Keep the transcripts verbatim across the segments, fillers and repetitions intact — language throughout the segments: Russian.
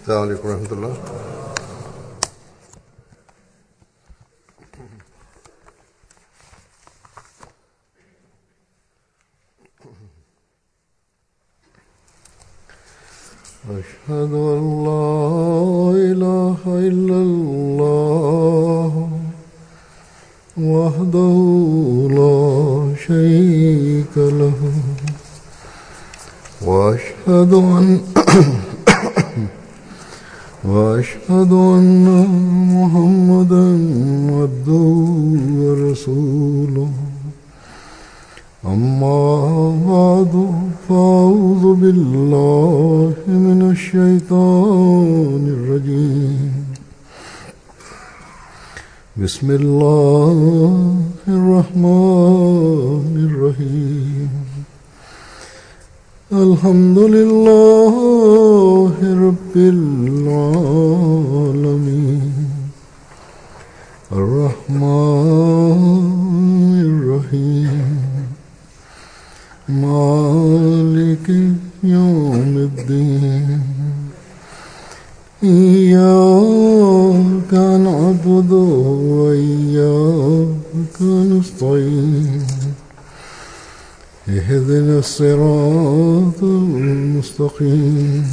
السلام عليكم ورحمة الله. أشهد أن لا إله إلا الله وحده لا شريك له وأشهد أن وأشهد أن محمدا عبده ورسوله أما بعد فأعوذ بالله من الشيطان الرجيم بسم الله الرحمن الرحيم الحمد لله رب العالمين الرحمن الرحيم مالك يوم الدين إياك نعبد وإياك نستعين اهدنا الصراط المستقيم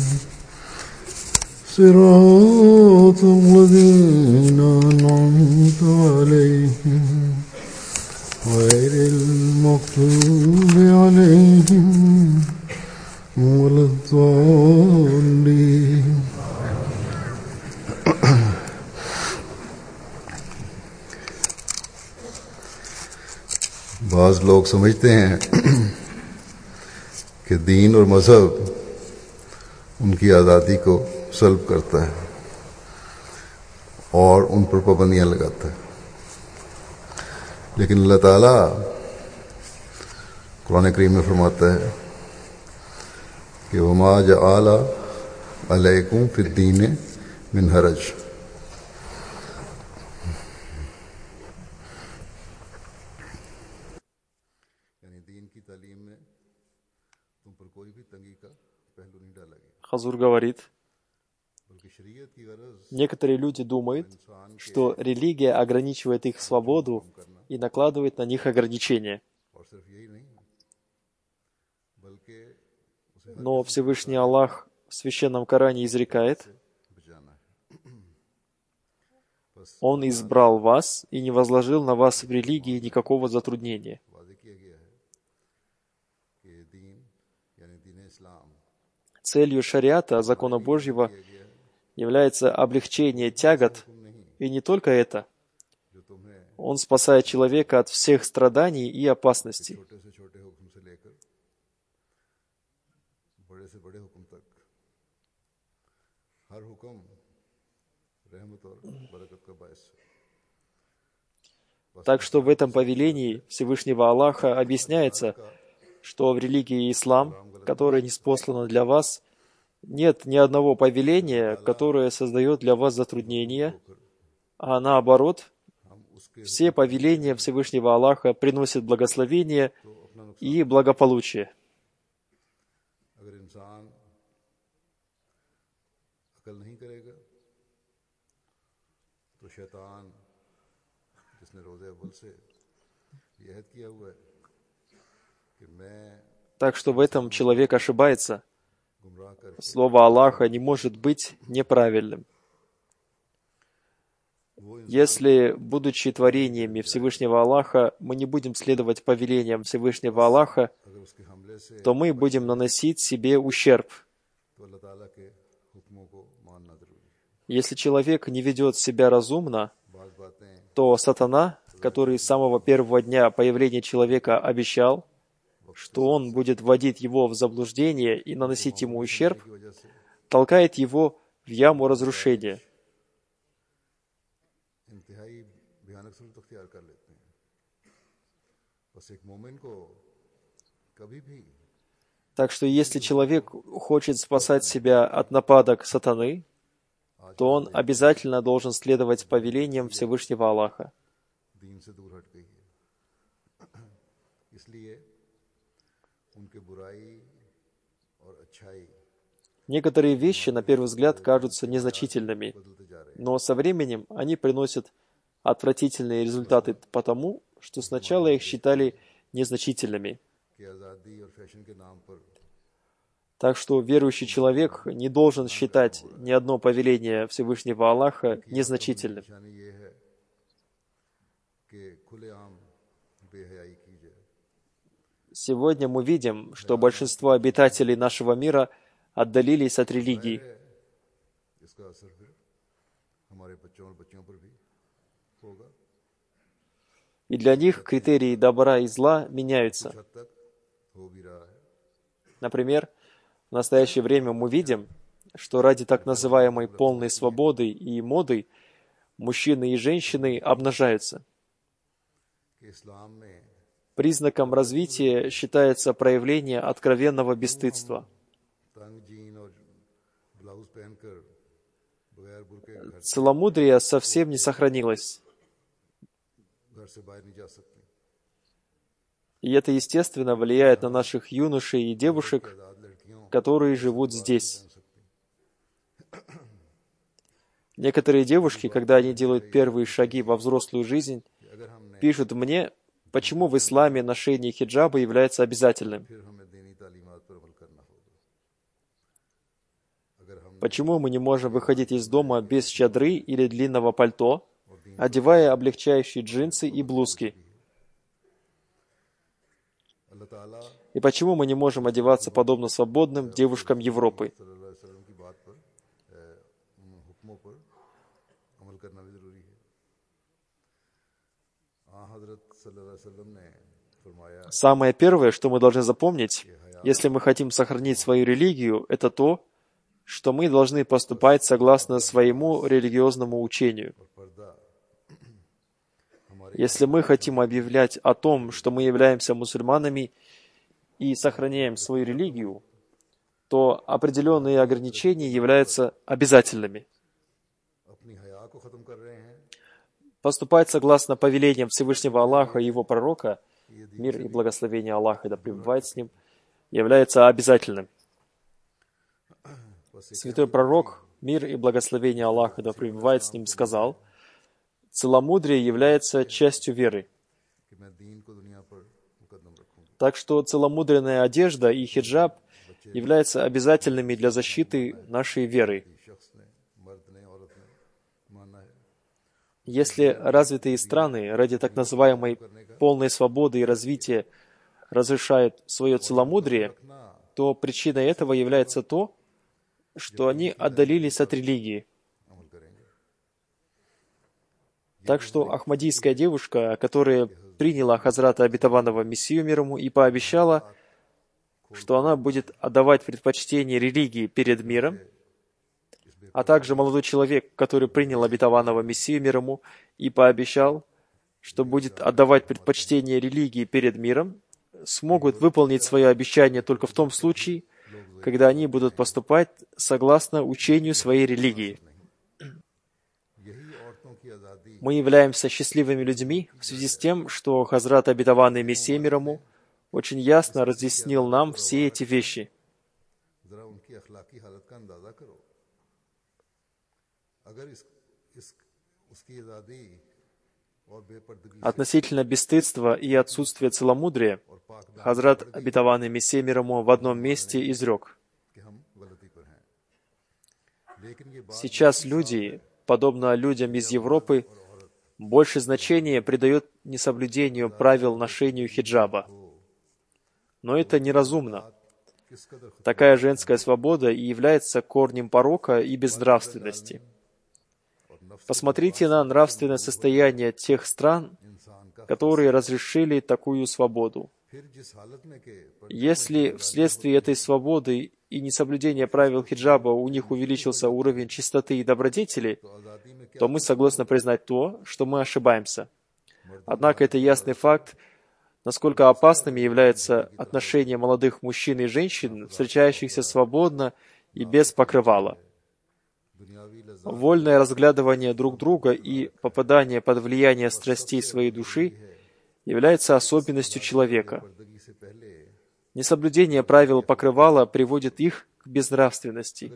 صراط الذين أنعمت عليهم غير المغضوب عليهم ولا الضالين. बाज़ लोग समझते हैं कि दीन और मज़हब उनकी आज़ादी को सल्ब करता है और उन पर पाबंदियां लगाता है, लेकिन अल्लाह ताला कुरान करीम में फरमाता है कि वमा जअला अलैकुम फिद्दीन मिन हरज, Хазур говорит, некоторые люди думают, что религия ограничивает их свободу и накладывает на них ограничения. Но Всевышний Аллах в Священном Коране изрекает: Он избрал вас и не возложил на вас в религии никакого затруднения. Целью шариата, закона Божьего, является облегчение тягот, и не только это. Он спасает человека от всех страданий и опасностей. Так что в этом повелении Всевышнего Аллаха объясняется, что в религии ислам, которая ниспослана для вас, нет ни одного повеления, которое создает для вас затруднения, а наоборот, все повеления Всевышнего Аллаха приносят благословение и благополучие. Так что в этом человек ошибается. Слово Аллаха не может быть неправильным. Если, будучи творениями Всевышнего Аллаха, мы не будем следовать повелениям Всевышнего Аллаха, то мы будем наносить себе ущерб. Если человек не ведет себя разумно, то сатана, который с самого первого дня появления человека обещал, что он будет вводить его в заблуждение и наносить ему ущерб, толкает его в яму разрушения. Так что если человек хочет спасать себя от нападок сатаны, то он обязательно должен следовать повелениям Всевышнего Аллаха. Некоторые вещи, на первый взгляд, кажутся незначительными, но со временем они приносят отвратительные результаты потому, что сначала их считали незначительными. Так что верующий человек не должен считать ни одно повеление Всевышнего Аллаха незначительным. Сегодня мы видим, что большинство обитателей нашего мира отдалились от религии. И для них критерии добра и зла меняются. Например, в настоящее время мы видим, что ради так называемой полной свободы и моды мужчины и женщины обнажаются. Признаком развития считается проявление откровенного бесстыдства. Целомудрие совсем не сохранилось. И это, естественно, влияет на наших юношей и девушек, которые живут здесь. Некоторые девушки, когда они делают первые шаги во взрослую жизнь, пишут мне, почему в исламе ношение хиджаба является обязательным. Почему мы не можем выходить из дома без чадры или длинного пальто, одевая облегчающие джинсы и блузки? И почему мы не можем одеваться подобно свободным девушкам Европы? Самое первое, что мы должны запомнить, если мы хотим сохранить свою религию, это то, что мы должны поступать согласно своему религиозному учению. Если мы хотим объявлять о том, что мы являемся мусульманами и сохраняем свою религию, то определенные ограничения являются обязательными. Поступать согласно повелениям Всевышнего Аллаха и Его пророка, мир и благословение Аллаха, да пребывает с ним, является обязательным. Святой пророк, мир и благословение Аллаха, да пребывает с ним, сказал, целомудрие является частью веры. Так что целомудренная одежда и хиджаб являются обязательными для защиты нашей веры. Если развитые страны ради так называемой полной свободы и развития разрешают свое целомудрие, то причиной этого является то, что они отдалились от религии. Так что ахмадийская девушка, которая приняла Хазрата Обетованного Мессию мир ему и пообещала, что она будет отдавать предпочтение религии перед миром, а также молодой человек, который принял Обетованного Мессию мир ему и пообещал, что будет отдавать предпочтение религии перед миром, смогут выполнить свое обещание только в том случае, когда они будут поступать согласно учению своей религии. Мы являемся счастливыми людьми в связи с тем, что Хазрат Обетованный Мессия мир ему очень ясно разъяснил нам все эти вещи. Относительно бесстыдства и отсутствия целомудрия, Хазрат Обетованный Мессия мир ему в одном месте изрек: «Сейчас люди, подобно людям из Европы, больше значения придают несоблюдению правил ношению хиджаба. Но это неразумно. Такая женская свобода и является корнем порока и безнравственности. Посмотрите на нравственное состояние тех стран, которые разрешили такую свободу. Если вследствие этой свободы и несоблюдения правил хиджаба у них увеличился уровень чистоты и добродетели, то мы согласны признать то, что мы ошибаемся. Однако это ясный факт, насколько опасными являются отношения молодых мужчин и женщин, встречающихся свободно и без покрывала. Вольное разглядывание друг друга и попадание под влияние страстей своей души является особенностью человека. Несоблюдение правил покрывала приводит их к безнравственности.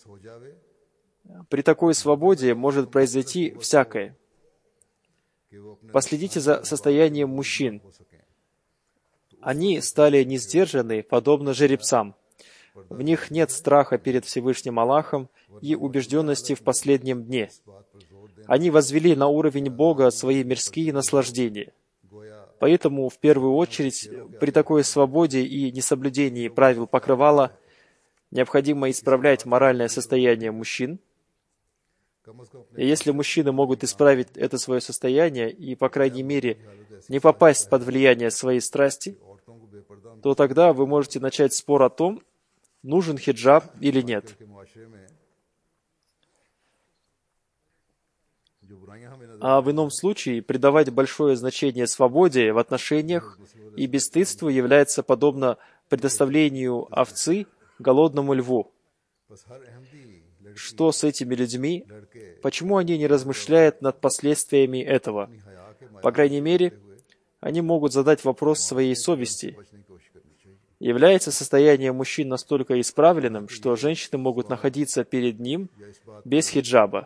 При такой свободе может произойти всякое. Последите за состоянием мужчин. Они стали несдержаны, подобно жеребцам. В них нет страха перед Всевышним Аллахом и убежденности в последнем дне. Они возвели на уровень Бога свои мирские наслаждения. Поэтому, в первую очередь, при такой свободе и несоблюдении правил покрывала, необходимо исправлять моральное состояние мужчин. И если мужчины могут исправить это свое состояние и, по крайней мере, не попасть под влияние своей страсти, то тогда вы можете начать спор о том, нужен хиджаб или нет. А в ином случае придавать большое значение свободе в отношениях и бесстыдству является подобно предоставлению овцы голодному льву. Что с этими людьми? Почему они не размышляют над последствиями этого? По крайней мере, они могут задать вопрос своей совести. Является состояние мужчин настолько исправленным, что женщины могут находиться перед ним без хиджаба?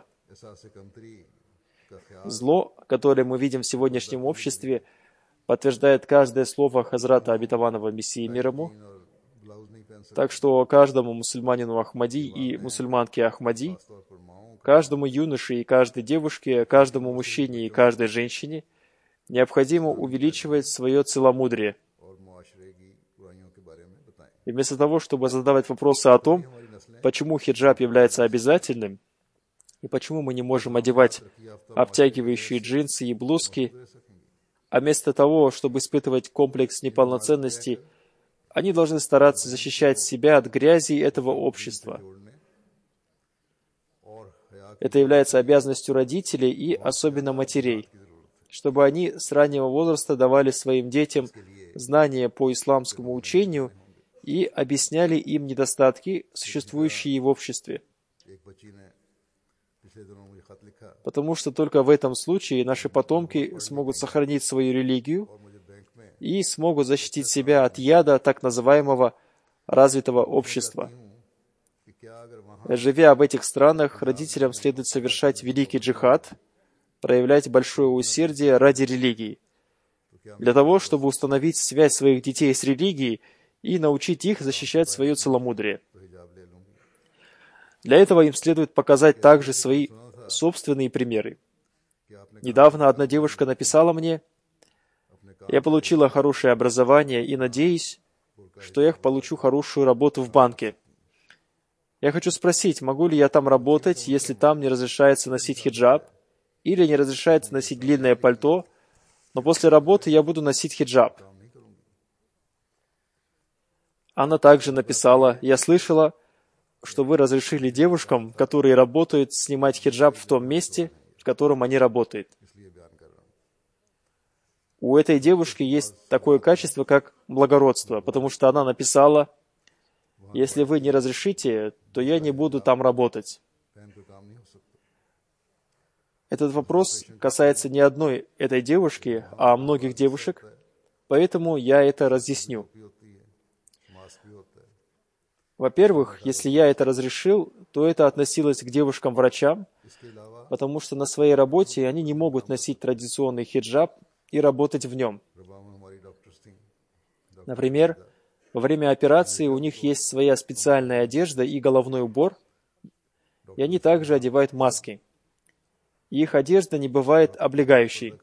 Зло, которое мы видим в сегодняшнем обществе, подтверждает каждое слово Хазрата Обетованного Мессии мир ему. Так что каждому мусульманину Ахмади и мусульманке Ахмади, каждому юноше и каждой девушке, каждому мужчине и каждой женщине необходимо увеличивать свое целомудрие. И вместо того, чтобы задавать вопросы о том, почему хиджаб является обязательным, и почему мы не можем одевать обтягивающие джинсы и блузки, а вместо того, чтобы испытывать комплекс неполноценности, они должны стараться защищать себя от грязи этого общества. Это является обязанностью родителей и особенно матерей, чтобы они с раннего возраста давали своим детям знания по исламскому учению и объясняли им недостатки, существующие в обществе. Потому что только в этом случае наши потомки смогут сохранить свою религию и смогут защитить себя от яда так называемого развитого общества. Живя в этих странах, родителям следует совершать великий джихад, проявлять большое усердие ради религии, для того, чтобы установить связь своих детей с религией и научить их защищать свое целомудрие. Для этого им следует показать также свои собственные примеры. Недавно одна девушка написала мне: «Я получила хорошее образование и надеюсь, что я получу хорошую работу в банке. Я хочу спросить, могу ли я там работать, если там не разрешается носить хиджаб или не разрешается носить длинное пальто, но после работы я буду носить хиджаб?» Она также написала: «Я слышала, что вы разрешили девушкам, которые работают, снимать хиджаб в том месте, в котором они работают». У этой девушки есть такое качество, как благородство, потому что она написала: «Если вы не разрешите, то я не буду там работать». Этот вопрос касается не одной этой девушки, а многих девушек, поэтому я это разъясню. Во-первых, если я это разрешил, то это относилось к девушкам-врачам, потому что на своей работе они не могут носить традиционный хиджаб и работать в нем. Например, во время операции у них есть своя специальная одежда и головной убор, и они также одевают маски. И их одежда не бывает облегающей.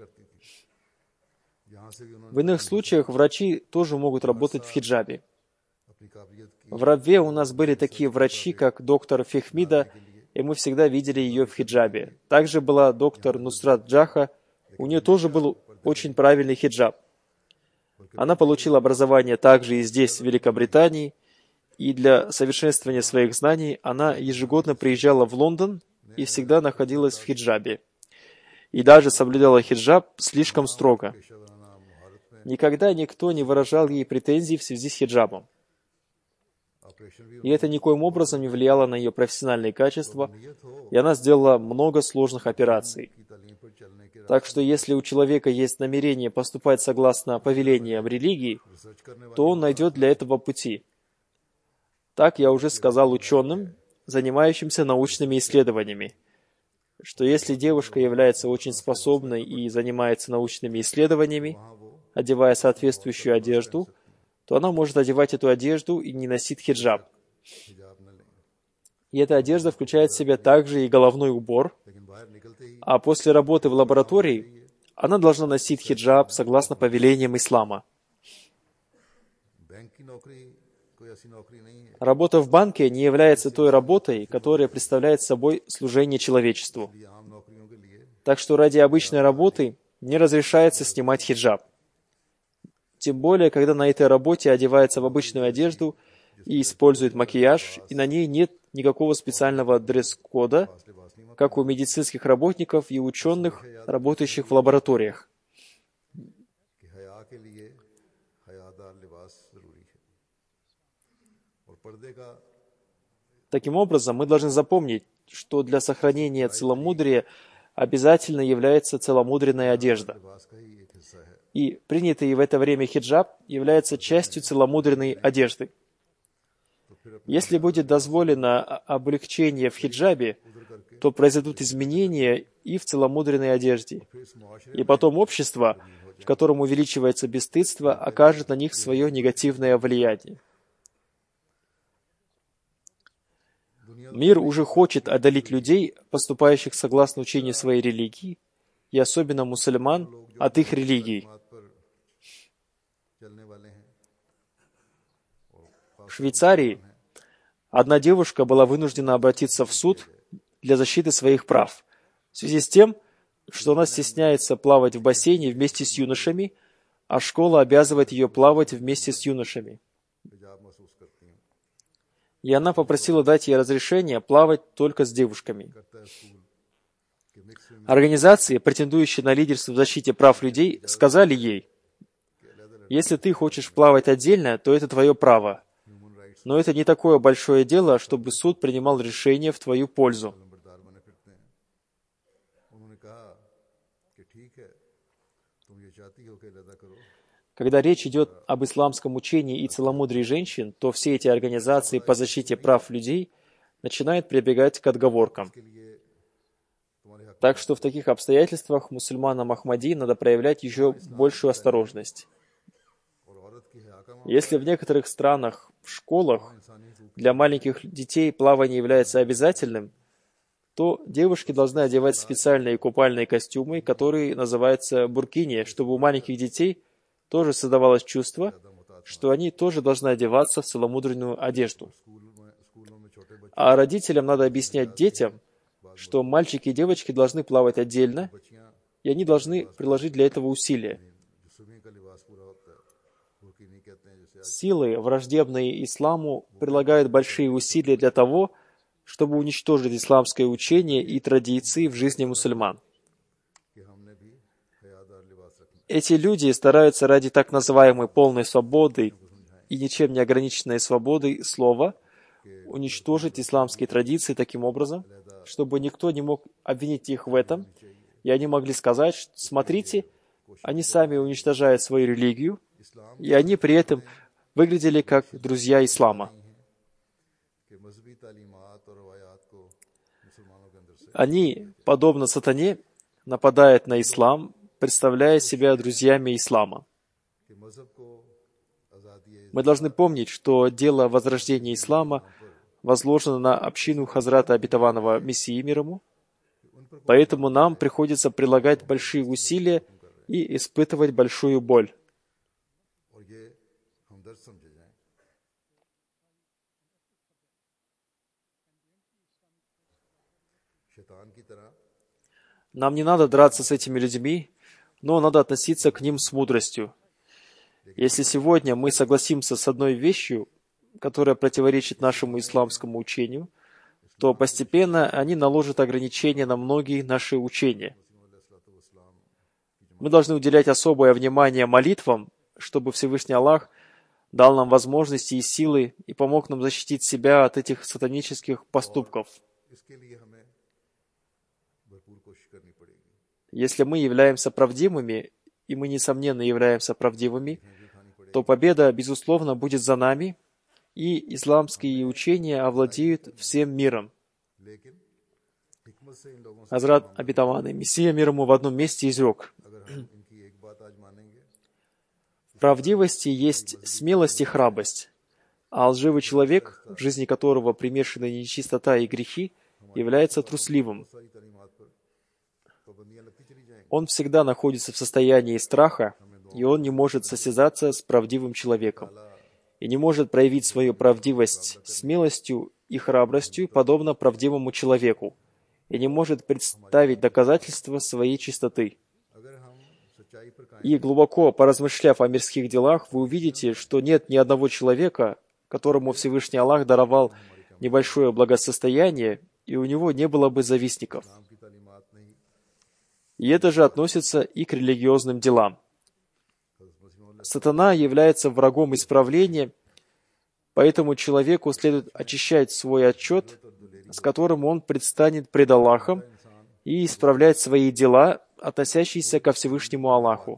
В иных случаях врачи тоже могут работать в хиджабе. В Рабве у нас были такие врачи, как доктор Фехмида, и мы всегда видели ее в хиджабе. Также была доктор Нусрат Джаха, у нее тоже был очень правильный хиджаб. Она получила образование также и здесь, в Великобритании, и для совершенствования своих знаний она ежегодно приезжала в Лондон и всегда находилась в хиджабе. И даже соблюдала хиджаб слишком строго. Никогда никто не выражал ей претензий в связи с хиджабом. И это никоим образом не влияло на ее профессиональные качества, и она сделала много сложных операций. Так что если у человека есть намерение поступать согласно повелениям религии, то он найдет для этого пути. Так я уже сказал ученым, занимающимся научными исследованиями, что если девушка является очень способной и занимается научными исследованиями, одевая соответствующую одежду, то она может одевать эту одежду и не носить хиджаб. И эта одежда включает в себя также и головной убор, а после работы в лаборатории она должна носить хиджаб согласно повелениям ислама. Работа в банке не является той работой, которая представляет собой служение человечеству. Так что ради обычной работы не разрешается снимать хиджаб. Тем более, когда на этой работе одевается в обычную одежду и использует макияж, и на ней нет никакого специального дресс-кода, как у медицинских работников и ученых, работающих в лабораториях. Таким образом, мы должны запомнить, что для сохранения целомудрия обязательно является целомудренная одежда. И принятый в это время хиджаб является частью целомудренной одежды. Если будет дозволено облегчение в хиджабе, то произойдут изменения и в целомудренной одежде. И потом общество, в котором увеличивается бесстыдство, окажет на них свое негативное влияние. Мир уже хочет одолеть людей, поступающих согласно учению своей религии, и особенно мусульман, от их религии. В Швейцарии одна девушка была вынуждена обратиться в суд для защиты своих прав, в связи с тем, что она стесняется плавать в бассейне вместе с юношами, а школа обязывает ее плавать вместе с юношами. И она попросила дать ей разрешение плавать только с девушками. Организации, претендующие на лидерство в защите прав людей, сказали ей: «Если ты хочешь плавать отдельно, то это твое право. Но это не такое большое дело, чтобы суд принимал решение в твою пользу». Когда речь идет об исламском учении и целомудрии женщин, то все эти организации по защите прав людей начинают прибегать к отговоркам. Так что в таких обстоятельствах мусульманам Ахмади надо проявлять еще большую осторожность. Если в некоторых странах, в школах, для маленьких детей плавание является обязательным, то девушки должны одевать специальные купальные костюмы, которые называются буркини, чтобы у маленьких детей тоже создавалось чувство, что они тоже должны одеваться в целомудренную одежду. А родителям надо объяснять детям, что мальчики и девочки должны плавать отдельно, и они должны приложить для этого усилия. Силы, враждебные исламу, прилагают большие усилия для того, чтобы уничтожить исламское учение и традиции в жизни мусульман. Эти люди стараются ради так называемой полной свободы и ничем не ограниченной свободы слова уничтожить исламские традиции таким образом, чтобы никто не мог обвинить их в этом, и они могли сказать, что, смотрите, они сами уничтожают свою религию, и они при этом выглядели как друзья ислама. Они, подобно сатане, нападают на ислам, представляя себя друзьями ислама. Мы должны помнить, что дело возрождения ислама возложено на общину Хазрата Обетованного Мессии мир ему, поэтому нам приходится прилагать большие усилия и испытывать большую боль. Нам не надо драться с этими людьми, но надо относиться к ним с мудростью. Если сегодня мы согласимся с одной вещью, которая противоречит нашему исламскому учению, то постепенно они наложат ограничения на многие наши учения. Мы должны уделять особое внимание молитвам, чтобы Всевышний Аллах дал нам возможности и силы и помог нам защитить себя от этих сатанических поступков. Если мы являемся правдивыми, и мы, несомненно, являемся правдивыми, то победа, безусловно, будет за нами, и исламские учения овладеют всем миром. Хазрат обетованный Мессия мир ему в одном месте изрек: в правдивости есть смелость и храбрость, а лживый человек, в жизни которого примешаны нечистота и грехи, является трусливым. Он всегда находится в состоянии страха, и он не может состязаться с правдивым человеком, и не может проявить свою правдивость смелостью и храбростью, подобно правдивому человеку, и не может представить доказательства своей чистоты. И глубоко поразмышляв о мирских делах, вы увидите, что нет ни одного человека, которому Всевышний Аллах даровал небольшое благосостояние, и у него не было бы завистников. И это же относится и к религиозным делам. Сатана является врагом исправления, поэтому человеку следует очищать свой отчет, с которым он предстанет пред Аллахом, и исправлять свои дела, относящиеся ко Всевышнему Аллаху.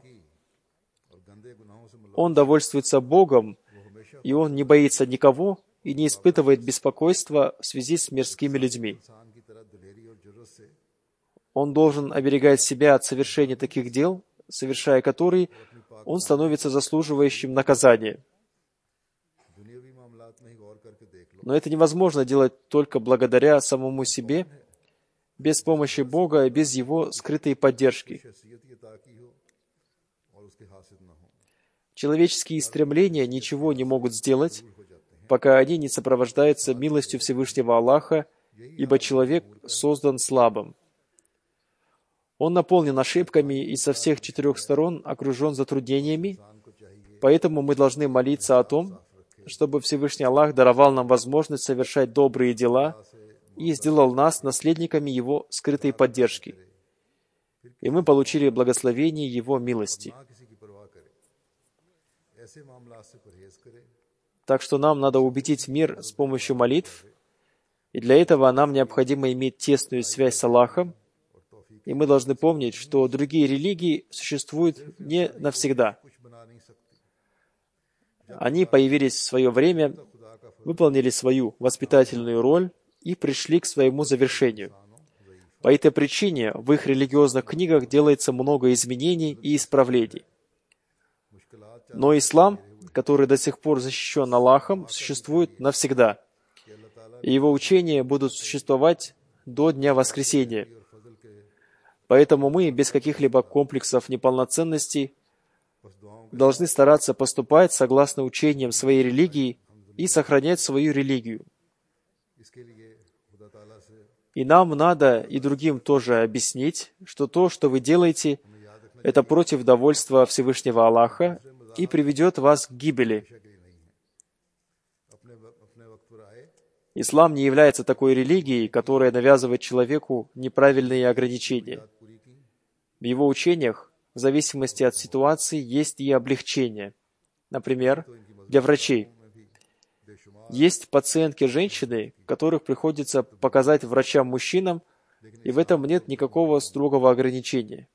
Он довольствуется Богом, и он не боится никого и не испытывает беспокойства в связи с мирскими людьми. Он должен оберегать себя от совершения таких дел, совершая которые он становится заслуживающим наказания. Но это невозможно делать только благодаря самому себе, без помощи Бога и без Его скрытой поддержки. Человеческие стремления ничего не могут сделать, пока они не сопровождаются милостью Всевышнего Аллаха, ибо человек создан слабым. Он наполнен ошибками и со всех четырех сторон окружен затруднениями, поэтому мы должны молиться о том, чтобы Всевышний Аллах даровал нам возможность совершать добрые дела и сделал нас наследниками Его скрытой поддержки. И мы получили благословение Его милости. Так что нам надо убедить мир с помощью молитв, и для этого нам необходимо иметь тесную связь с Аллахом, и мы должны помнить, что другие религии существуют не навсегда. Они появились в свое время, выполнили свою воспитательную роль и пришли к своему завершению. По этой причине в их религиозных книгах делается много изменений и исправлений. Но ислам, который до сих пор защищен Аллахом, существует навсегда, и его учения будут существовать до Дня Воскресения. Поэтому мы, без каких-либо комплексов неполноценности, должны стараться поступать согласно учениям своей религии и сохранять свою религию. И нам надо и другим тоже объяснить, что то, что вы делаете, это против довольства Всевышнего Аллаха и приведет вас к гибели. Ислам не является такой религией, которая навязывает человеку неправильные ограничения. В его учениях, в зависимости от ситуации, есть и облегчение. Например, для врачей. Есть пациентки-женщины, которых приходится показать врачам-мужчинам, и в этом нет никакого строгого ограничения.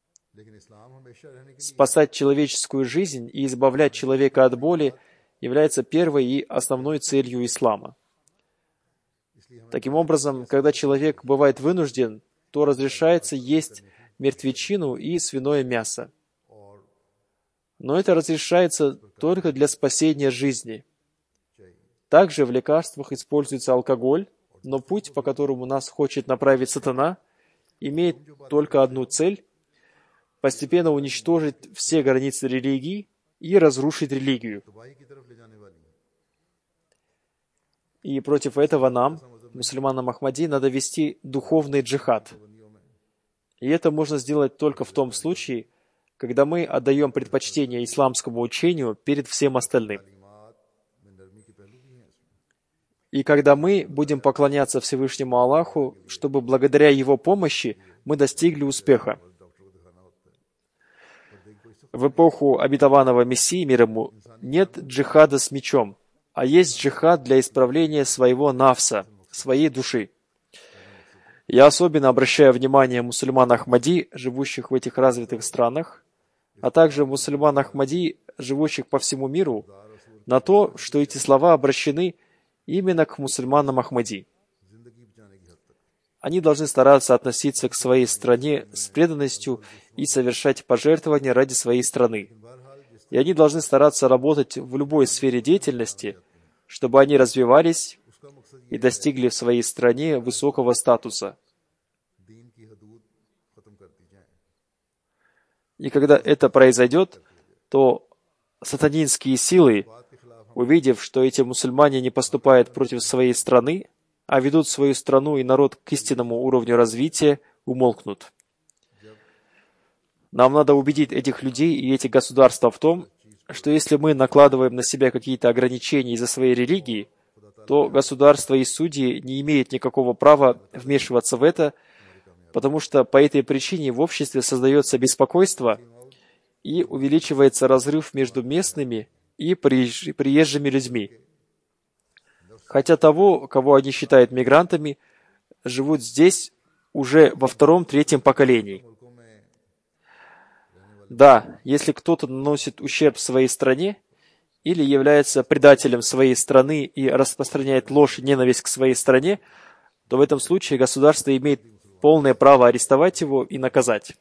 Спасать человеческую жизнь и избавлять человека от боли является первой и основной целью ислама. Таким образом, когда человек бывает вынужден, то разрешается есть мертвечину и свиное мясо. Но это разрешается только для спасения жизни. Также в лекарствах используется алкоголь, но путь, по которому нас хочет направить сатана, имеет только одну цель — постепенно уничтожить все границы религии и разрушить религию. И против этого нам, мусульманам Ахмади, надо вести духовный джихад. И это можно сделать только в том случае, когда мы отдаем предпочтение исламскому учению перед всем остальным. И когда мы будем поклоняться Всевышнему Аллаху, чтобы благодаря Его помощи мы достигли успеха. В эпоху обетованного Мессии, мир ему, нет джихада с мечом, а есть джихад для исправления своего нафса, своей души. Я особенно обращаю внимание мусульман Ахмади, живущих в этих развитых странах, а также мусульман Ахмади, живущих по всему миру, на то, что эти слова обращены именно к мусульманам Ахмади. Они должны стараться относиться к своей стране с преданностью и совершать пожертвования ради своей страны. И они должны стараться работать в любой сфере деятельности, чтобы они развивались и достигли в своей стране высокого статуса. И когда это произойдет, то сатанинские силы, увидев, что эти мусульмане не поступают против своей страны, а ведут свою страну и народ к истинному уровню развития, умолкнут. Нам надо убедить этих людей и эти государства в том, что если мы накладываем на себя какие-то ограничения из-за своей религии, то государство и судьи не имеют никакого права вмешиваться в это, потому что по этой причине в обществе создается беспокойство и увеличивается разрыв между местными и приезжими людьми. Хотя того, кого они считают мигрантами, живут здесь уже во втором-третьем поколении. Да, если кто-то наносит ущерб своей стране или является предателем своей страны и распространяет ложь и ненависть к своей стране, то в этом случае государство имеет полное право арестовать его и наказать.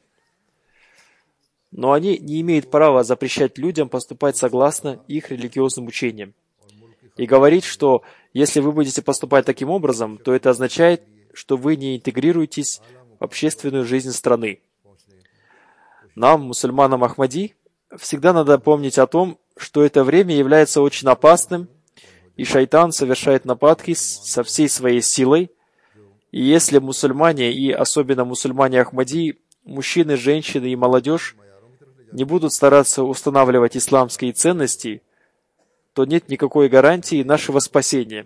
Но они не имеют права запрещать людям поступать согласно их религиозным учениям. И говорить, что если вы будете поступать таким образом, то это означает, что вы не интегрируетесь в общественную жизнь страны. Нам, мусульманам Ахмади, всегда надо помнить о том, что это время является очень опасным, и шайтан совершает нападки со всей своей силой. И если мусульмане, и особенно мусульмане Ахмади, мужчины, женщины и молодежь, не будут стараться устанавливать исламские ценности, то нет никакой гарантии нашего спасения.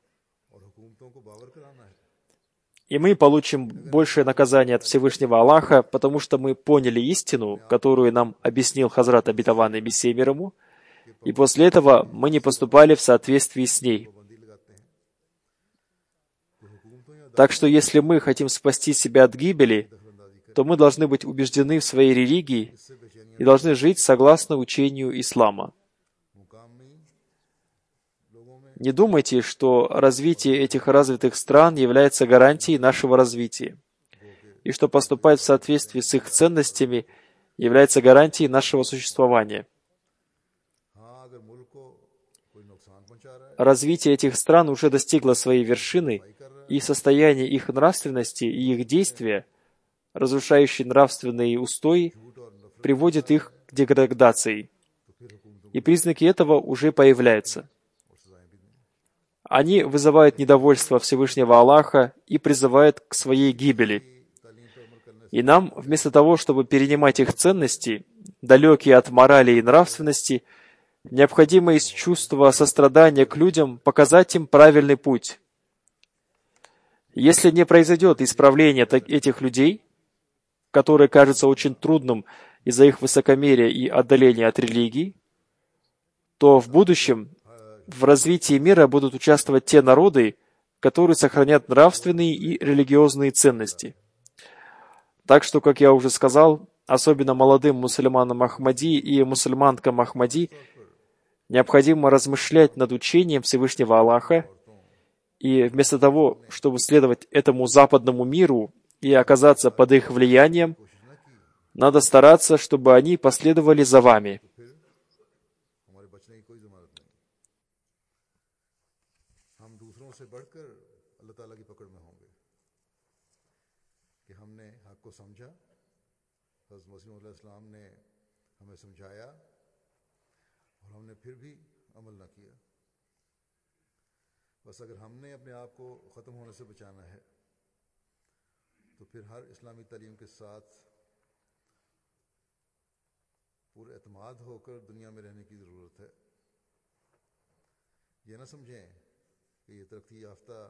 И мы получим большее наказание от Всевышнего Аллаха, потому что мы поняли истину, которую нам объяснил Хазрат Обетованный Мессия мир ему, и после этого мы не поступали в соответствии с ней. Так что если мы хотим спасти себя от гибели, то мы должны быть убеждены в своей религии и должны жить согласно учению ислама. Не думайте, что развитие этих развитых стран является гарантией нашего развития, и что поступать в соответствии с их ценностями является гарантией нашего существования. Развитие этих стран уже достигло своей вершины, и состояние их нравственности и их действия, разрушающие нравственные устои, приводит их к деградации. И признаки этого уже появляются. Они вызывают недовольство Всевышнего Аллаха и призывают к своей гибели. И нам, вместо того, чтобы перенимать их ценности, далекие от морали и нравственности, необходимо из чувства сострадания к людям показать им правильный путь. Если не произойдет исправление этих людей, которое кажется очень трудным из-за их высокомерия и отдаления от религии, то в будущем в развитии мира будут участвовать те народы, которые сохранят нравственные и религиозные ценности. Так что, как я уже сказал, особенно молодым мусульманам Ахмади и мусульманкам Ахмади необходимо размышлять над учением Всевышнего Аллаха, и вместо того, чтобы следовать этому западному миру и оказаться под их влиянием, надо стараться, чтобы они последовали за вами. बस अगर हमने अपने आप को ख़त्म होने से बचाना है तो फिर हर इस्लामी तालीम के साथ पूरे एतमाद होकर दुनिया में रहने की ज़रूरत है। ये ना समझें कि ये तरक्की याफ्ता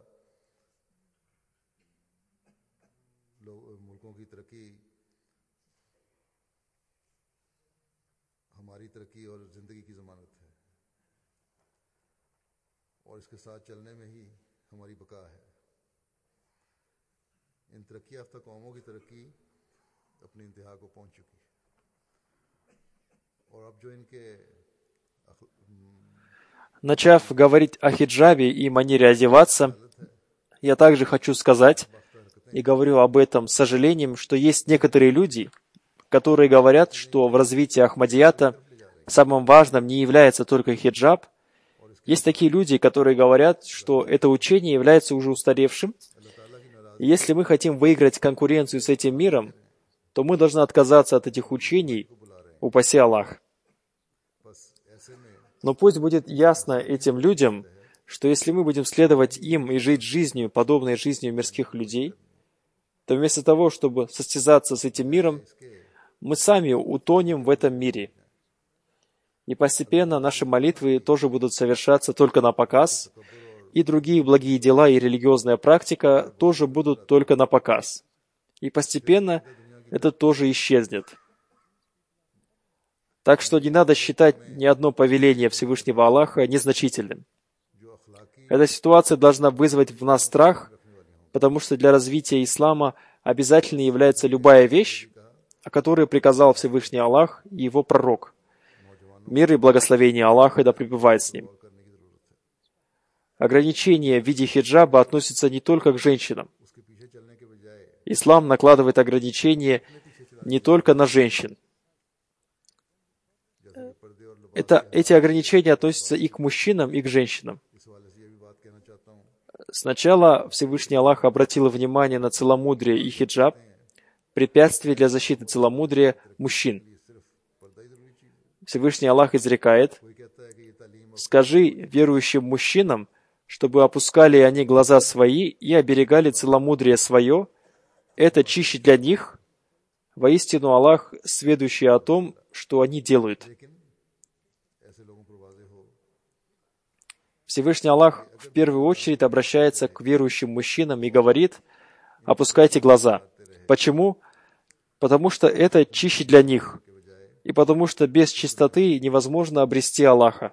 मुल्कों की तरक्की हमारी तरक्की और ज़िंदगी की ज़मानत है और इसके साथ चलने में ही हमारी बका है। इन तरक्की याफ्ता कौमों की तरक्की अपनी इंतहा को पहुंच चुकी और अब जो इनके Начав говорить о хиджабе и манере одеваться, я также хочу сказать, и говорю об этом с сожалением, что есть некоторые люди, которые говорят, что в развитии Ахмадията самым важным не является только хиджаб. Есть такие люди, которые говорят, что это учение является уже устаревшим. И если мы хотим выиграть конкуренцию с этим миром, то мы должны отказаться от этих учений, упаси Аллах. Но пусть будет ясно этим людям, что если мы будем следовать им и жить жизнью, подобной жизнью мирских людей, то вместо того, чтобы состязаться с этим миром, мы сами утонем в этом мире. И постепенно наши молитвы тоже будут совершаться только на показ, и другие благие дела и религиозная практика тоже будут только на показ. И постепенно это тоже исчезнет. Так что не надо считать ни одно повеление Всевышнего Аллаха незначительным. Эта ситуация должна вызвать в нас страх, потому что для развития ислама обязательно является любая вещь, о которой приказал Всевышний Аллах и его пророк. Мир и благословение Аллаха да пребывает с ним. Ограничения в виде хиджаба относятся не только к женщинам. Ислам накладывает ограничения не только на женщин. Это, эти ограничения относятся и к мужчинам, и к женщинам. Сначала Всевышний Аллах обратил внимание на целомудрие и хиджаб, препятствие для защиты целомудрия мужчин. Всевышний Аллах изрекает: «Скажи верующим мужчинам, чтобы опускали они глаза свои и оберегали целомудрие свое, это чище для них, воистину Аллах, сведущий о том, что они делают». Всевышний Аллах в первую очередь обращается к верующим мужчинам и говорит: «Опускайте глаза». Почему? Потому что это чище для них, и потому что без чистоты невозможно обрести Аллаха.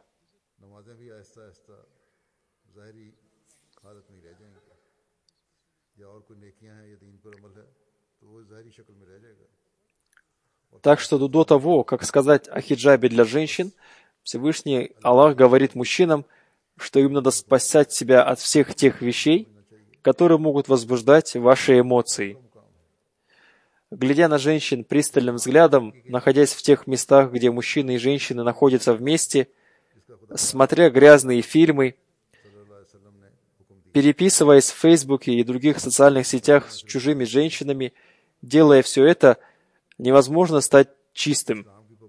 Так что до того, как сказать о хиджабе для женщин, Всевышний Аллах говорит мужчинам, что им надо спасать себя от всех тех вещей, которые могут возбуждать ваши эмоции. Глядя на женщин пристальным взглядом, находясь в тех местах, где мужчины и женщины находятся вместе, смотря грязные фильмы, переписываясь в Фейсбуке и других социальных сетях с чужими женщинами, делая все это, невозможно стать чистым.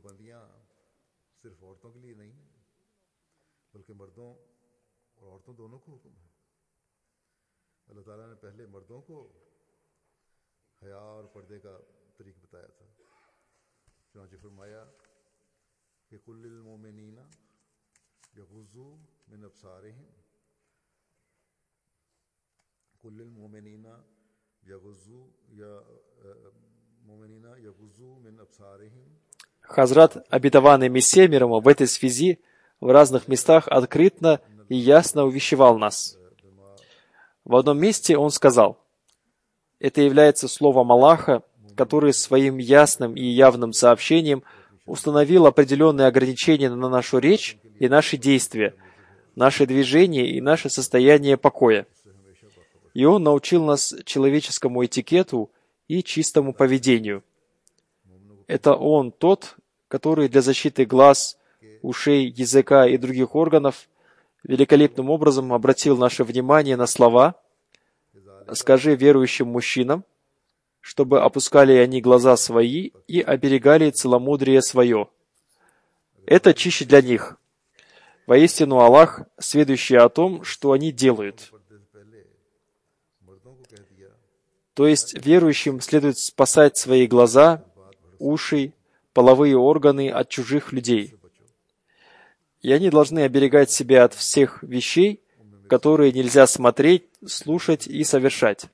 Хазрат, обетованный Мессия мир ему, в этой связи в разных местах открыто и ясно увещевал нас. В одном месте он сказал: «Это является словом Аллаха, который своим ясным и явным сообщением установил определенные ограничения на нашу речь и наши действия, наши движения и наше состояние покоя. И Он научил нас человеческому этикету и чистому поведению. Это Он тот, который для защиты глаз, ушей, языка и других органов великолепным образом обратил наше внимание на слова: «Скажи верующим мужчинам, чтобы опускали они глаза свои и оберегали целомудрие свое. Это чище для них. Воистину Аллах, сведущий о том, что они делают». То есть верующим следует спасать свои глаза, уши, половые органы от чужих людей. И они должны оберегать себя от всех вещей, которые нельзя смотреть, слушать и совершать.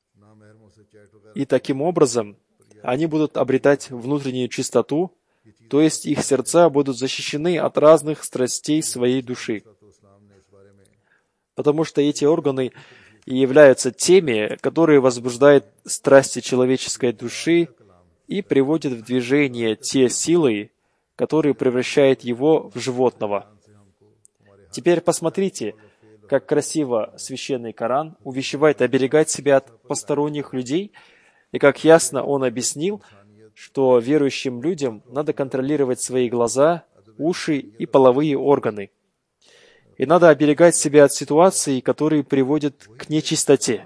И таким образом они будут обретать внутреннюю чистоту, то есть их сердца будут защищены от разных страстей своей души. Потому что эти органы и являются теми, которые возбуждают страсти человеческой души и приводят в движение те силы, которые превращают его в животного. Теперь посмотрите, как красиво священный Коран увещевает оберегать себя от посторонних людей, и как ясно он объяснил, что верующим людям надо контролировать свои глаза, уши и половые органы. И надо оберегать себя от ситуаций, которые приводят к нечистоте.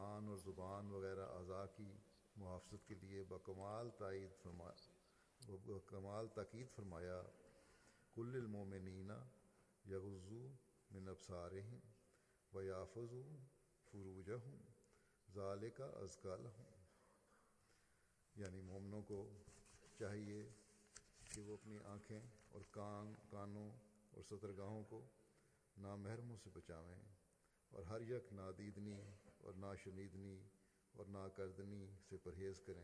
यानी मोमिनों को चाहिए कि वो अपनी आंखें और कान कानों और सतरगाहों को नामहरमों से बचावें और हर यक नादीदनी और नाशनीदनी और नाकर्दनी से परहेज करें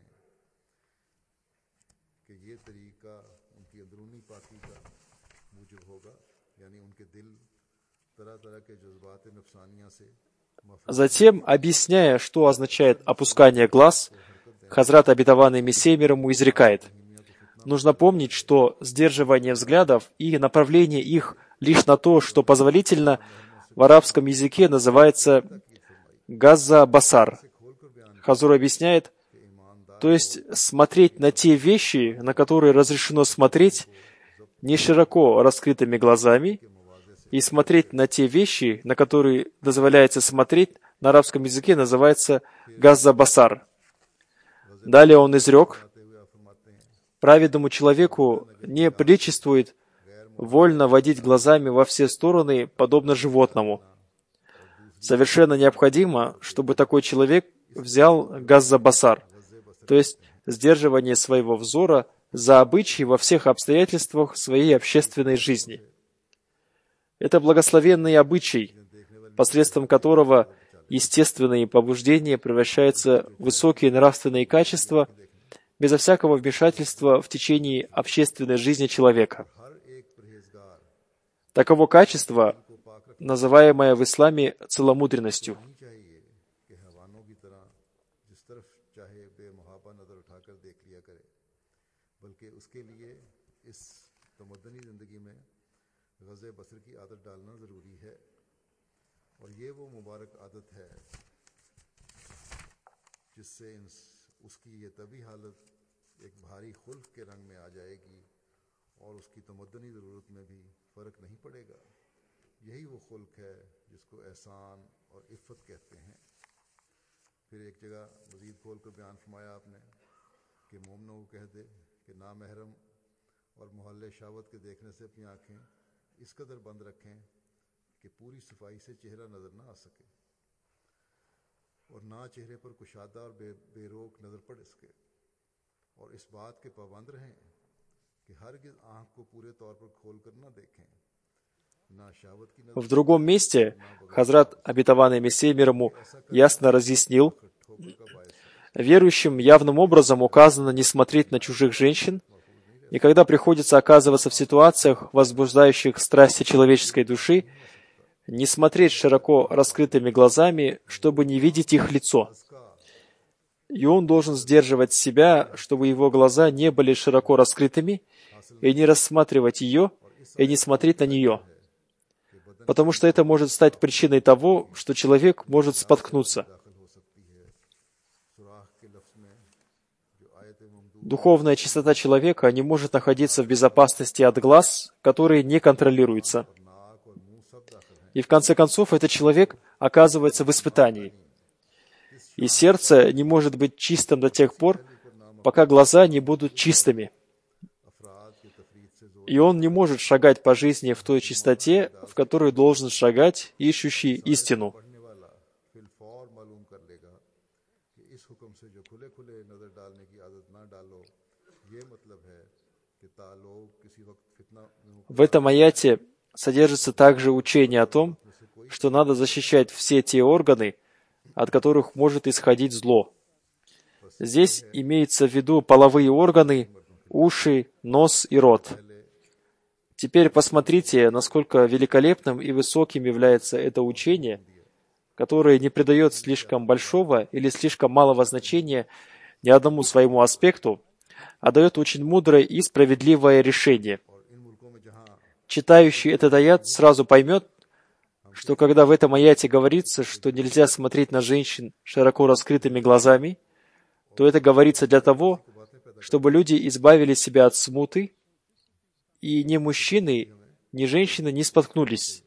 कि ये तरीका उनकी अंदरूनी पाकी का मूजब होगा, यानी उनके दिल तरह तरह के जज्बात नफसानिया से। Затем, объясняя, что означает опускание глаз, Хазрат обетованный Мессия мир ему изрекает: нужно помнить, что сдерживание взглядов и направление их лишь на то, что позволительно, в арабском языке называется газа басар. Хазур объясняет, то есть смотреть на те вещи, на которые разрешено смотреть, не широко раскрытыми глазами, и смотреть на те вещи, на которые дозволяется смотреть, на арабском языке называется газа басар. Далее он изрек: праведному человеку не приличествует вольно водить глазами во все стороны, подобно животному. Совершенно необходимо, чтобы такой человек взял газа басар, то есть сдерживание своего взора за обычаи во всех обстоятельствах своей общественной жизни. Это благословенный обычай, посредством которого естественные побуждения превращаются в высокие нравственные качества безо всякого вмешательства в течение общественной жизни человека. Таково качество, называемое в исламе целомудренностью. और ये वो मुबारक आदत है जिससे उसकी ये तभी हालत एक भारी खुल्क के रंग में आ जाएगी और उसकी तमद्दनी ज़रूरत में भी फ़र्क नहीं पड़ेगा। यही वो खुल्क है जिसको एहसान और इफ़्फ़त कहते हैं। फिर एक जगह मज़ीद खोल कर बयान फरमाया आपने कि मोमिनों को कह दे कि नामहरम और मोहल्ले शावत के देखने से अपनी आँखें इस कदर बंद रखें कि पूरी सफाई से चेहरा नजर ना आ सके और ना चेहरे पर कुशादा और बे, बेरोक नजर पड़ सके, और इस बात के पाबंद रहें कि हरगिज़ आंख को पूरे तौर पर खोल कर ना देखें। В другом месте Хазрат обетованный Мессия мир ему ясно разъяснил: верующим явным образом указано не смотреть на чужих женщин, и когда приходится оказываться в ситуациях, возбуждающих страсти человеческой души, не смотреть широко раскрытыми глазами, чтобы не видеть их лицо. И он должен сдерживать себя, чтобы его глаза не были широко раскрытыми, и не рассматривать ее, и не смотреть на нее. Потому что это может стать причиной того, что человек может споткнуться. Духовная чистота человека не может находиться в безопасности от глаз, которые не контролируются. И в конце концов этот человек оказывается в испытании. И сердце не может быть чистым до тех пор, пока глаза не будут чистыми. И он не может шагать по жизни в той чистоте, в которой должен шагать ищущий истину. В этом аяте содержится также учение о том, что надо защищать все те органы, от которых может исходить зло. Здесь имеются в виду половые органы, уши, нос и рот. Теперь посмотрите, насколько великолепным и высоким является это учение, которое не придает слишком большого или слишком малого значения ни одному своему аспекту, а дает очень мудрое и справедливое решение. читающий этот аят сразу поймет, что когда в этом аяте говорится, что нельзя смотреть на женщин широко раскрытыми глазами, то это говорится для того, чтобы люди избавили себя от смуты, и ни мужчины, ни женщины не споткнулись.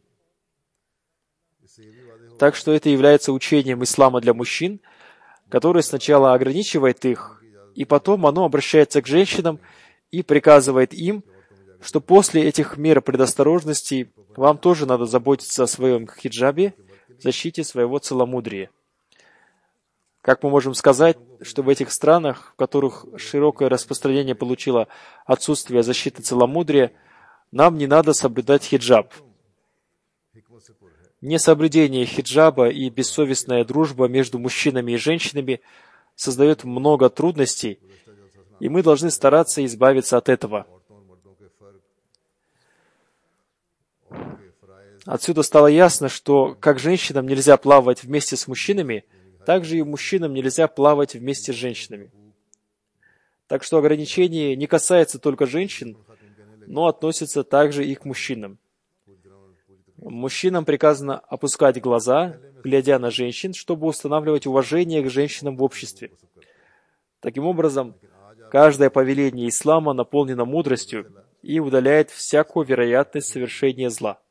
Так что это является учением ислама для мужчин, который сначала ограничивает их, и потом оно обращается к женщинам и приказывает им, что после этих мер предосторожности вам тоже надо заботиться о своем хиджабе, защите своего целомудрия. Как мы можем сказать, что в этих странах, в которых широкое распространение получило отсутствие защиты целомудрия, нам не надо соблюдать хиджаб. Несоблюдение хиджаба и бессовестная дружба между мужчинами и женщинами создает много трудностей, и мы должны стараться избавиться от этого. Отсюда стало ясно, что как женщинам нельзя плавать вместе с мужчинами, так же и мужчинам нельзя плавать вместе с женщинами. Так что ограничение не касается только женщин, но относится также и к мужчинам. Мужчинам приказано опускать глаза, глядя на женщин, чтобы устанавливать уважение к женщинам в обществе. Таким образом, каждое повеление ислама наполнено мудростью и удаляет всякую вероятность совершения зла.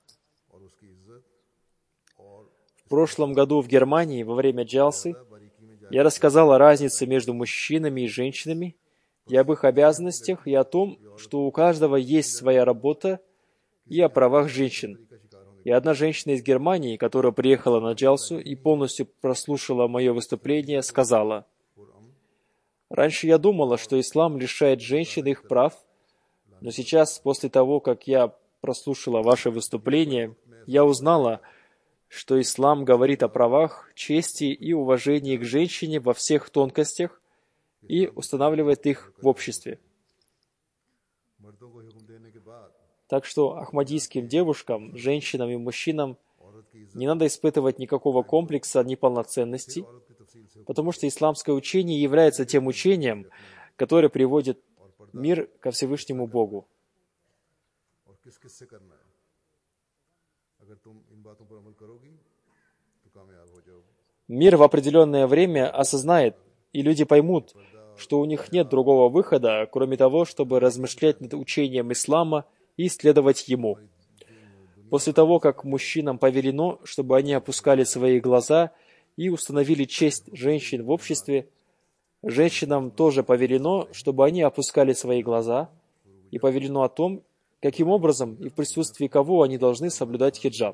В прошлом году в Германии во время джалсы я рассказал о разнице между мужчинами и женщинами, и об их обязанностях, и о том, что у каждого есть своя работа, и о правах женщин. И одна женщина из Германии, которая приехала на джалсу и полностью прослушала мое выступление, сказала: «Раньше я думала, что ислам лишает женщин их прав, но сейчас, после того, как я прослушала ваше выступление, я узнала, что ислам говорит о правах, чести и уважении к женщине во всех тонкостях и устанавливает их в обществе». Так что ахмадийским девушкам, женщинам и мужчинам не надо испытывать никакого комплекса неполноценности, потому что исламское учение является тем учением, которое приводит мир ко Всевышнему Богу. Мир в определенное время осознает, и люди поймут, что у них нет другого выхода, кроме того, чтобы размышлять над учением ислама и следовать ему. После того, как мужчинам повелено, чтобы они опускали свои глаза и установили честь женщин в обществе, женщинам тоже повелено, чтобы они опускали свои глаза, и повелено о том, каким образом и в присутствии кого они должны соблюдать хиджаб.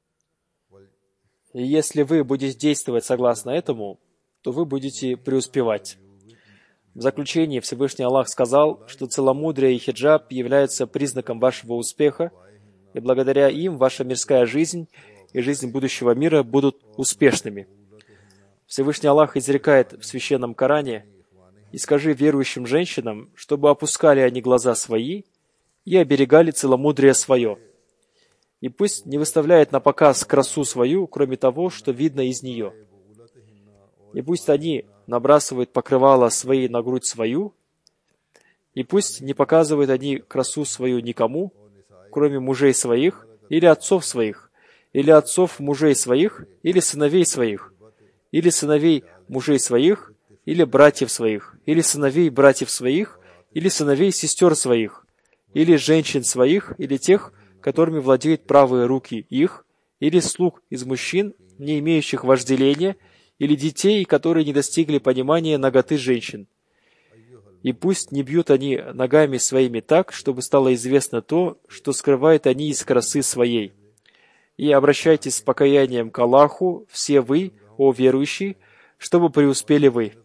И если вы будете действовать согласно этому, то вы будете преуспевать. В заключение Всевышний Аллах сказал, что целомудрие и хиджаб являются признаком вашего успеха, и благодаря им ваша мирская жизнь и жизнь будущего мира будут успешными. Всевышний Аллах изрекает в Священном Коране: «И скажи верующим женщинам, чтобы опускали они глаза свои и оберегали целомудрие свое. И пусть не выставляет на показ красу свою, кроме того, что видно из нее. И пусть они набрасывают покрывало свои на грудь свою, и пусть не показывают они красу свою никому, кроме мужей своих, или отцов своих, или отцов мужей своих, или сыновей своих, или сыновей мужей своих, или братьев своих, или сыновей братьев своих, или сыновей сестер своих, или женщин своих, или тех, которыми владеют правые руки их, или слуг из мужчин, не имеющих вожделения, или детей, которые не достигли понимания наготы женщин. И пусть не бьют они ногами своими так, чтобы стало известно то, что скрывают они из красы своей. И обращайтесь с покаянием к Аллаху, все вы, о верующие, чтобы преуспели вы».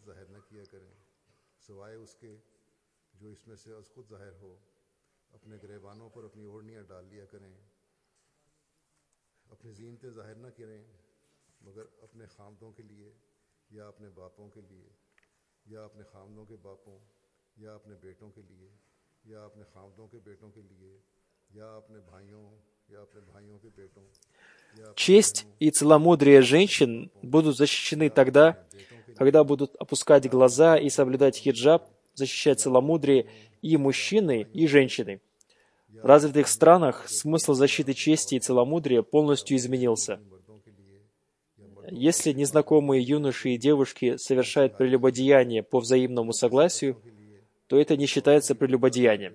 या अपने बापों के लिए या अपने खामदों के बापों या अपने बेटों के लिए या अपने खामदों के बेटों के लिए या अपने भाइयों या अपने भाइयों के बेटों. Честь и целомудрие женщин будут защищены тогда, когда будут опускать глаза и соблюдать хиджаб, защищать целомудрие и мужчины, и женщины. В развитых странах смысл защиты чести и целомудрия полностью изменился. Если незнакомые юноши и девушки совершают прелюбодеяние по взаимному согласию, то это не считается прелюбодеянием.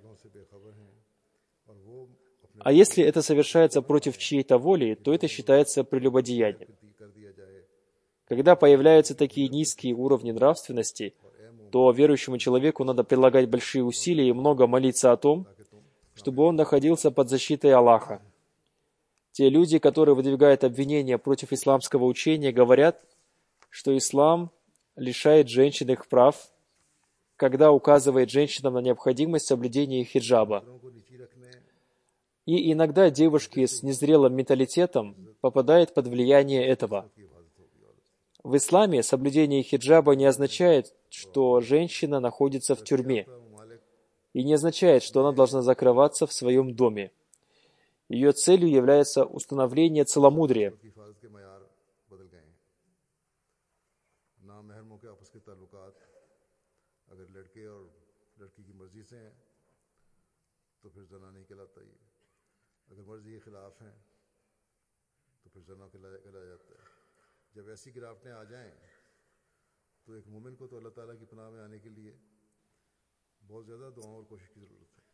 А если это совершается против чьей-то воли, то это считается прелюбодеянием. Когда появляются такие низкие уровни нравственности, то верующему человеку надо прилагать большие усилия и много молиться о том, чтобы он находился под защитой Аллаха. Те люди, которые выдвигают обвинения против исламского учения, говорят, что ислам лишает женщин их прав, когда указывает женщинам на необходимость соблюдения хиджаба. И иногда девушки с незрелым менталитетом попадают под влияние этого. В исламе соблюдение хиджаба не означает, что женщина находится в тюрьме, и не означает, что она должна закрываться в своем доме. Ее целью является установление целомудрия. जब ऐसी गिरावटें आ जाएं तो एक मोमिन को तो अल्लाह ताला की पनाह में आने के लिए बहुत ज़्यादा दुआओं और कोशिश की ज़रूरत है।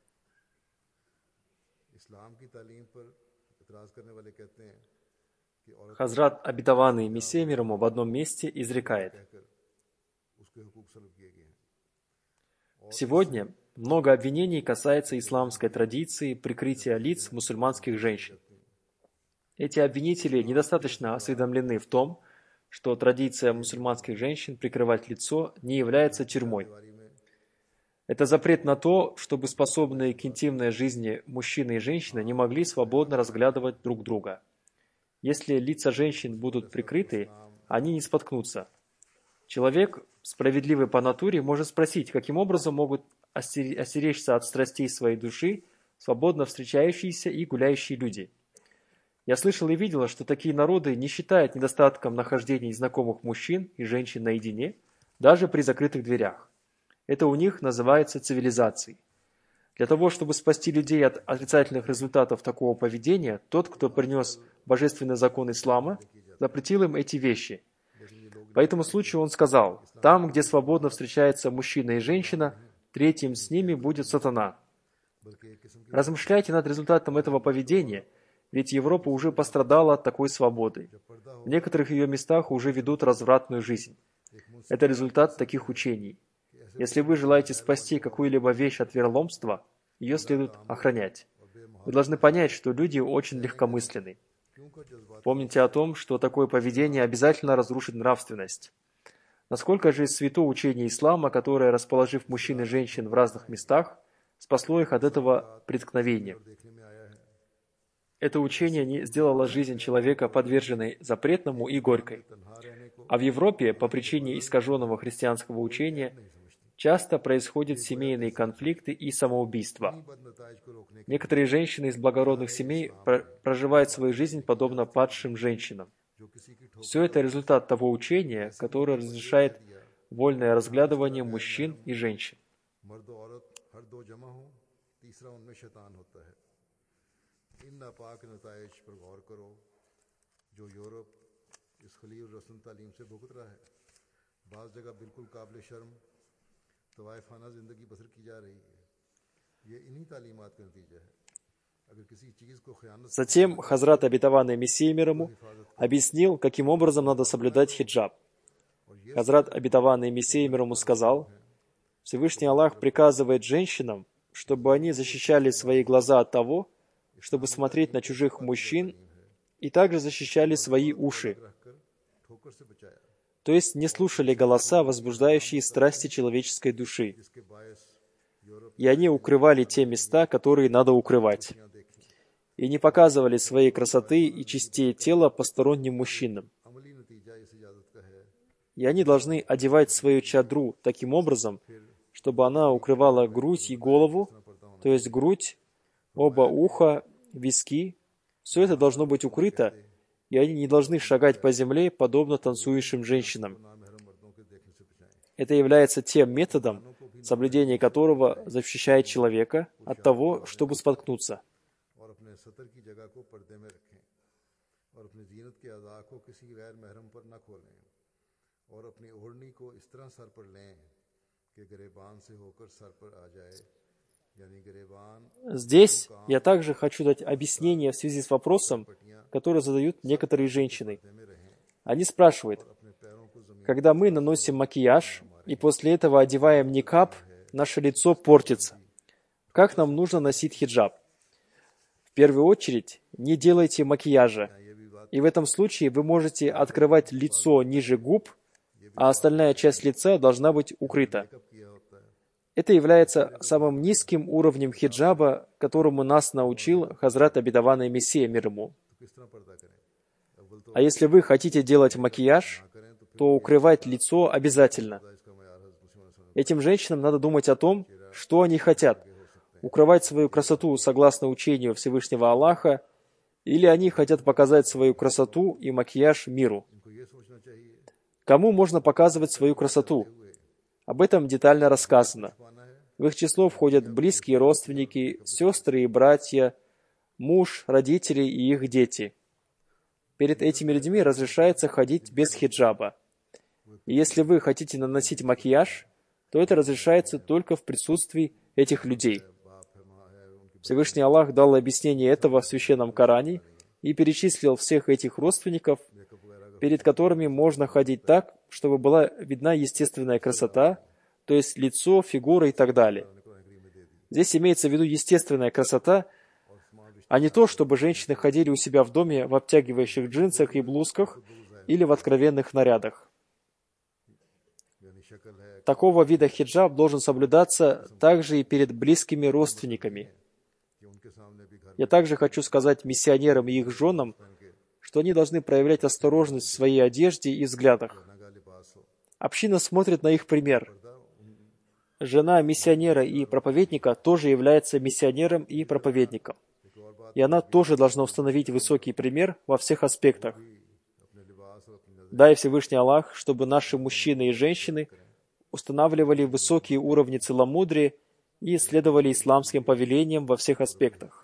इस्लाम की तालीम पर इतराज़ करने वाले कहते हैं कि औरत Хазрат, обетованный Мессия мир ему, в одном месте изрекает: उसके हुकूक सल्ब किए गए हैं। сегодня много обвинений касается исламской традиции прикрытия лиц мусульманских женщин. Эти обвинители недостаточно осведомлены в том, что традиция мусульманских женщин прикрывать лицо не является тюрьмой. Это запрет на то, чтобы способные к интимной жизни мужчины и женщины не могли свободно разглядывать друг друга. Если лица женщин будут прикрыты, они не споткнутся. Человек, справедливый по натуре, может спросить, каким образом могут остеречься от страстей своей души свободно встречающиеся и гуляющие люди. Я слышал и видел, что такие народы не считают недостатком нахождения знакомых мужчин и женщин наедине, даже при закрытых дверях. Это у них называется цивилизацией. Для того, чтобы спасти людей от отрицательных результатов такого поведения, тот, кто принес божественный закон ислама, запретил им эти вещи. По этому случаю он сказал: там, где свободно встречаются мужчина и женщина, третьим с ними будет сатана. Размышляйте над результатом этого поведения, ведь Европа уже пострадала от такой свободы. В некоторых ее местах уже ведут развратную жизнь. Это результат таких учений. Если вы желаете спасти какую-либо вещь от вероломства, ее следует охранять. Вы должны понять, что люди очень легкомысленны. Помните о том, что такое поведение обязательно разрушит нравственность. Насколько же свято учение ислама, которое, расположив мужчин и женщин в разных местах, спасло их от этого преткновения. Это учение не сделало жизнь человека подверженной запретному и горькой. А в Европе, по причине искаженного христианского учения, часто происходят семейные конфликты и самоубийства. Некоторые женщины из благородных семей проживают свою жизнь подобно падшим женщинам. Все это результат того учения, которое разрешает вольное разглядывание мужчин и женщин. इन नापाक नताइज पर गौर करो जो यूरोप इस खलील रस्म तालीम से भुगत रहा है। बाज़ जगह बिल्कुल काबिल शर्म तवाइफाना ज़िंदगी बसर की जा रही है। ये इन्हीं तालीमात का नतीजा है। अगर किसी चीज़ को खयानत Затем Хазрат, обетованный Мессией мир ему, объяснил, каким образом надо соблюдать хиджаб. Хазрат, обетованный Мессией мир ему, сказал: Всевышний Аллах приказывает женщинам, чтобы они защищали свои глаза от того, чтобы смотреть на чужих мужчин, и также защищали свои уши, то есть не слушали голоса, возбуждающие страсти человеческой души, и они укрывали те места, которые надо укрывать, и не показывали своей красоты и частей тела посторонним мужчинам. И они должны одевать свою чадру таким образом, чтобы она укрывала грудь и голову, то есть грудь, оба уха, виски, все это должно быть укрыто, и они не должны шагать по земле, подобно танцующим женщинам. Это является тем методом, соблюдение которого защищает человека от того, чтобы споткнуться. Здесь я также хочу дать объяснение в связи с вопросом, который задают некоторые женщины. Они спрашивают, когда мы наносим макияж и после этого одеваем никаб, наше лицо портится. Как нам нужно носить хиджаб? В первую очередь, не делайте макияжа. И в этом случае вы можете открывать лицо ниже губ, а остальная часть лица должна быть укрыта. Это является самым низким уровнем хиджаба, которому нас научил Хазрат Обетованный Мессия, мир ему. А если вы хотите делать макияж, то укрывать лицо обязательно. Этим женщинам надо думать о том, что они хотят. Укрывать свою красоту согласно учению Всевышнего Аллаха, или они хотят показать свою красоту и макияж миру. Кому можно показывать свою красоту? Об этом детально рассказано. В их число входят близкие родственники, сестры и братья, муж, родители и их дети. Перед этими людьми разрешается ходить без хиджаба. И если вы хотите наносить макияж, то это разрешается только в присутствии этих людей. Всевышний Аллах дал объяснение этого в Священном Коране и перечислил всех этих родственников, перед которыми можно ходить так, чтобы была видна естественная красота, то есть лицо, фигура и так далее. Здесь имеется в виду естественная красота, а не то, чтобы женщины ходили у себя в доме в обтягивающих джинсах и блузках или в откровенных нарядах. Такого вида хиджаб должен соблюдаться также и перед близкими родственниками. Я также хочу сказать миссионерам и их женам, что они должны проявлять осторожность в своей одежде и взглядах. Община смотрит на их пример. Жена миссионера и проповедника тоже является миссионером и проповедником. И она тоже должна установить высокий пример во всех аспектах. Дай Всевышний Аллах, чтобы наши мужчины и женщины устанавливали высокие уровни целомудрия и следовали исламским повелениям во всех аспектах.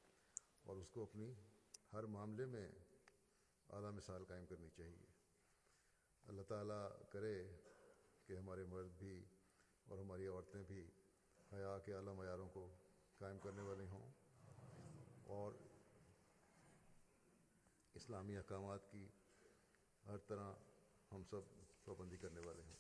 इस्लामी अहकामात की हर तरह हम सब पाबंदी करने वाले हैं.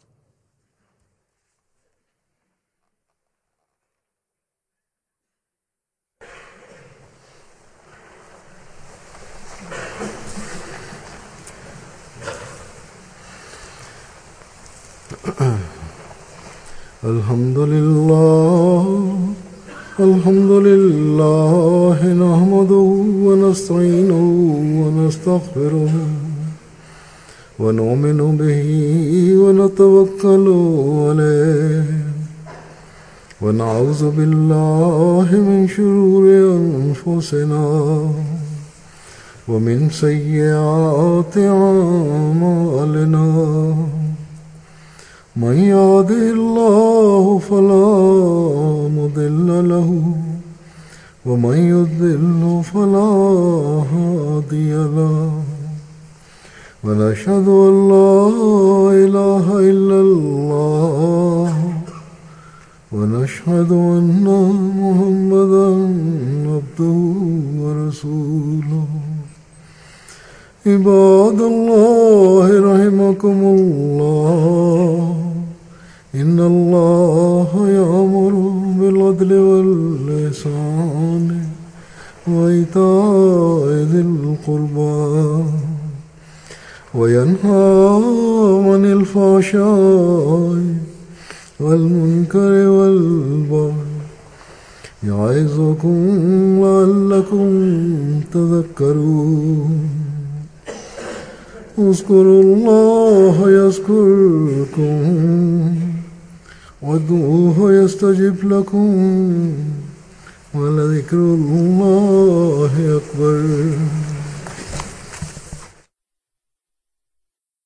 Alhamdulillah, alhamdulillah, nahmaduhu wa nasta'inuhu wa nastaghfiruhu wa nu'minu bihi wa natawakkalu alayhi wa na'udhu billahi min shururi anfusina wa min sayyiati a'malina. من يهده الله فلا مضل له ومن يضلل فلا هادي له ونشهد أن لا إله إلا الله ونشهد أن محمدا عبده ورسوله. عباد الله رحمكم الله إن الله يأمر بالعدل والإحسان وإيتاء ذي القربى وينهى عن الفحشاء والمنكر والبغي يعظكم لعلكم تذكرون. اذكروا الله يذكركم وادعوه يستجب لكم ولذكر الله أكبر.